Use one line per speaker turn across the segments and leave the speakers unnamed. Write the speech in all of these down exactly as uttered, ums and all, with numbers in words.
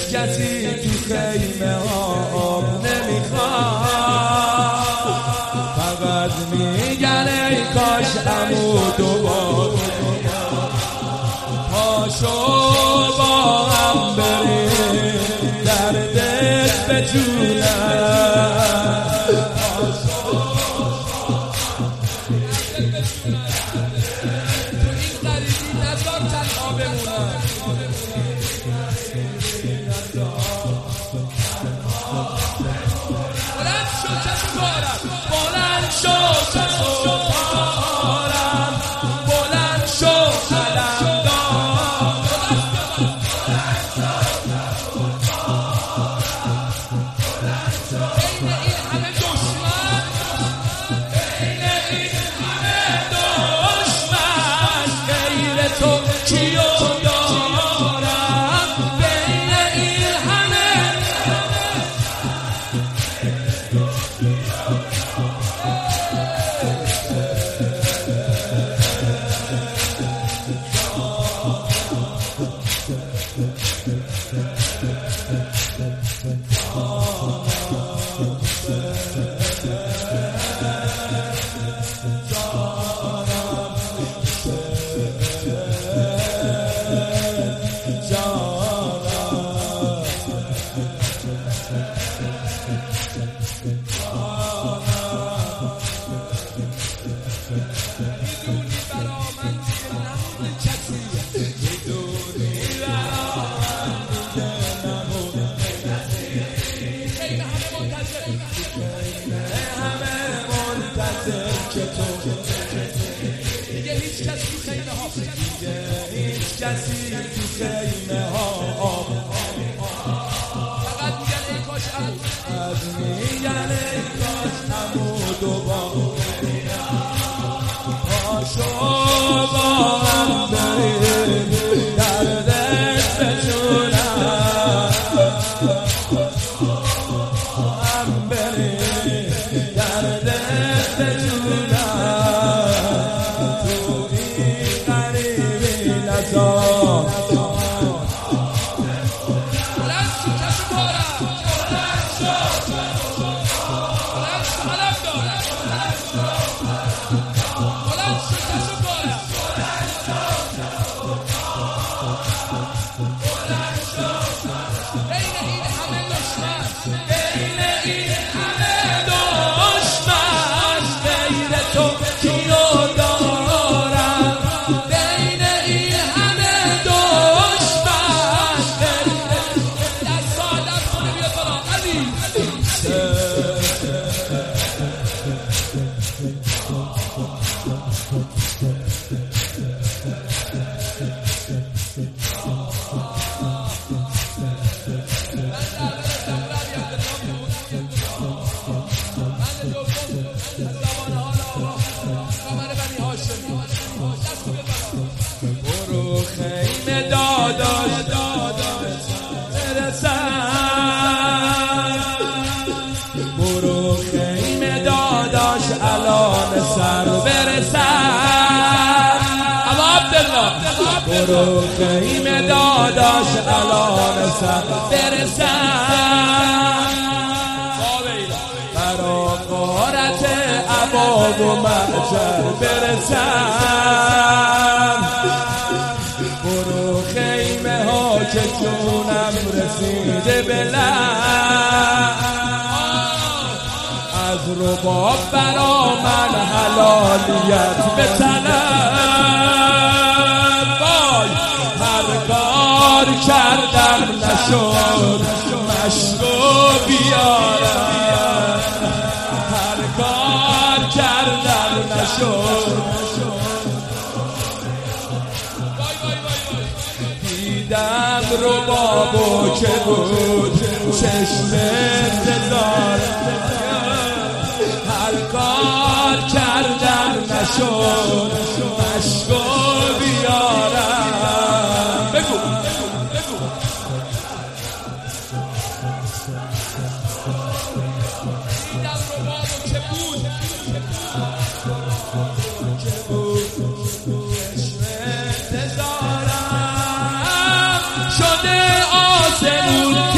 کسی تو خیمه ها نمیخواد، فقط میگن ای کاش عمو دوباره پاشو با هم بریم دردت بجونم. بلند شو کسو پارم، بلند شو علم دار، بین این همه دشمن، بین این همه دشمن غیر تو کیو دارم، بین این همه دیگه هیچ کسی تو خیمه ها دیگه هیچ کسی تو خیمه ها فقط میگن ای کاش از میگن ای کاش عمو دوباره پاشو با هم بریم دردت بجونم، هم بریم دردت بجونم. برو خیمه داداش داداش برسن، برو خیمه داداش الان سر برسن. ابا عبدالله برو خیمه داداش الان سر برسن، برا غارت ابا و محجر برسن. برو خیمه ها که جونم رسیده بلند، از رباب برا من حلالیت بطلب. وای هر کار کردم نشد مشکو بیارم، هر کار کردم نشد. دیدم ربابو که بود چشم انتظار، هر کار کردم نشد مشکو بیارم. بگو دیدم ربابو که بود که بود چشم انتظارم، شده آسمون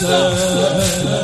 حسین